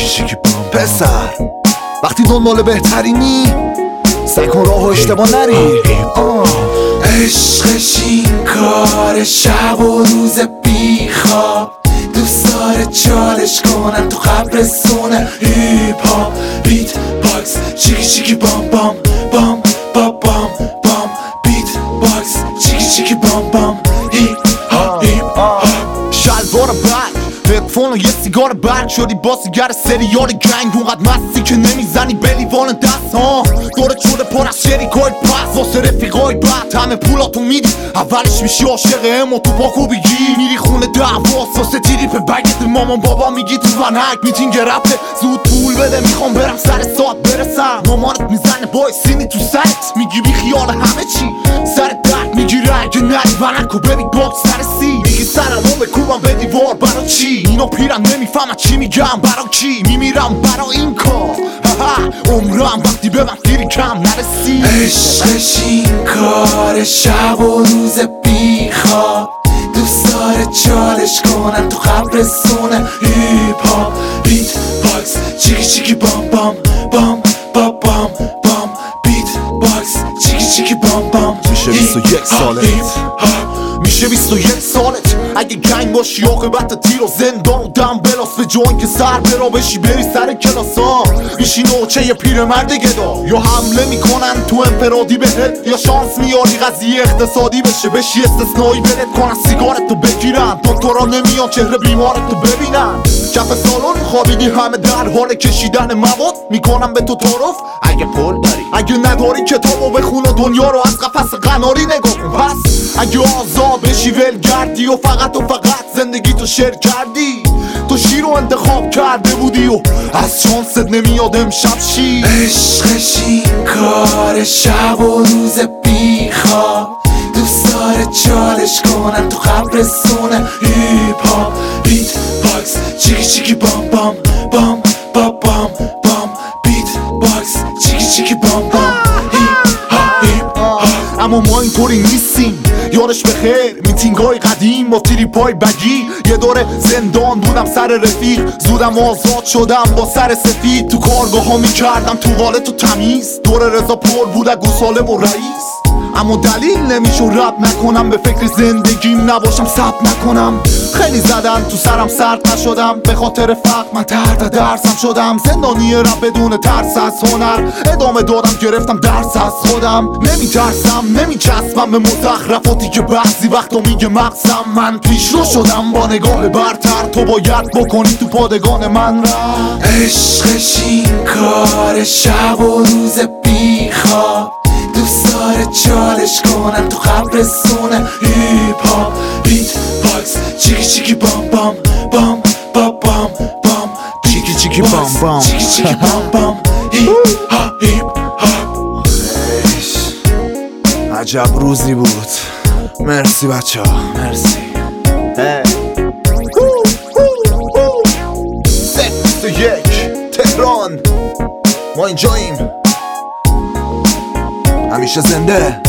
پسر وقتی دنبال بهترینی سعی کن راه و اشتباه نری. عشقش این کار شب و روز بیخواب، دوست داره چالش کنن تو قبرستونه. هیپ هاپ بیت باکس چیکی چیکی بام بام بام بام بام بام. بیت باکس چیکی چیکی بام بام. هیپ هاپ هیپ هاپ. شلوار برگ هدفون و یه سیگار برگ شدی با سیگر سریال گنگ. اونقدر مستی که نمیزنی به لیوان دست ها. دورت شده پر از شریکای پس واسه رفیقای بد. همه پولاتو میدی اولش میشی عاشق امو تو پاکو بگی. میری خونه دعواست واسه تریپ بگت. مامان بابا میگی تو ونک میتینگ رفته زود پول بده میخوام برم سر ساعت برسم. مامانت میزنه بای سینی تو سرت میگی بی خیال همه چی. سر درد میگیره اگه نری ونکو ببین باکس سر سی. میگی سرمو بکوبم به دیوار برا چی. اینو پیرن نمیفهمن چی میگم برا کی. میمیرم برا این کار عمرم وقتی به من دیری کم نرسی. عشقش این کار شب و روز بیخواب، دوست داره چالش کنن تو قبرستونه. هیپ هاپ بیت باکس چیکی چیکی بام بام بام بام بام بام. بیت باکس چیکی چیکی بام بام. میشه 21 سالت میشه 21 سالت اگه گنگ باشی عاقبت تیر و زندان و دم بلاس. به جوان که سر برا بشی بری سر کلاسا. میشی نوچه یه پیرمرد گدا. یا حمله میکنن تو انفرادی بهت یا شانس میاری قضیه اقتصادی بشه. بشی استثنایی برت کنن سیگارتو بگیرن. دکترا نمیان چهره بیمارتو ببینن. کف سالن خوابیدی همه در حال کشیدن مواد. میکنم به تو تعارف اگه پول داری. اگه نداری کتابو بخون و دنیا رو از قفس قناری نگاه کن. پس اگه آزاد بشی ولگردی و فقط زندگی تو شیر کردی. تو شیر رو انتخاب کرده بودی و از شانست نمیاد امشب شی. عشقش این کار شب و روز بیخواب، دوست داره چالش کنن تو قبرستونه. هیپ هاپ بیت باکس چیکی چیکی بام بام بام بام بام بام. بیت باکس چیکی چیکی بام بام. هیپ هاپ هیپ هاپ. اما ما اینطوری نیستیم یارش بخیر. میتینگای قدیم با تریپای بگی. یه دوره زندان بودم سر رفیق. زودم آزاد شدم با سر سفید. تو کارگاه ها میکردم توالت و تمیز. دور رضا پر بود گوساله و رئیس. اما دلیل نمیشه رب نکنم. به فکر زندگیم نباشم ثبت نکنم. خیلی زدن تو سرم سرد نشدم. به خاطر فقر من تحت درسم شدم. زندانی رب بدون ترس از هنر ادامه دادم. گرفتم درس از خودم. نمیترسم نمیچسبم به مزخرفاتی که بعضی وقتا میگه مغزم. من پیش رو شدم با نگاه برتر. تو باید بکنی تو پادگان من را. عشقش این کار شب و روز بیخواب، دوست داره چالش کنن تو قبرستونه. هیپ هاپ بیت باکس چیکی چیکی بام بام بام بام بام بام. چیکی چیکی بام بام چیکی چیکی بام بام. هیپ هاپ هیپ هاپ. عجب روزی بود. مرسی بچه ها مرسی. 21 تهران ما اینجاییم همیشه زنده.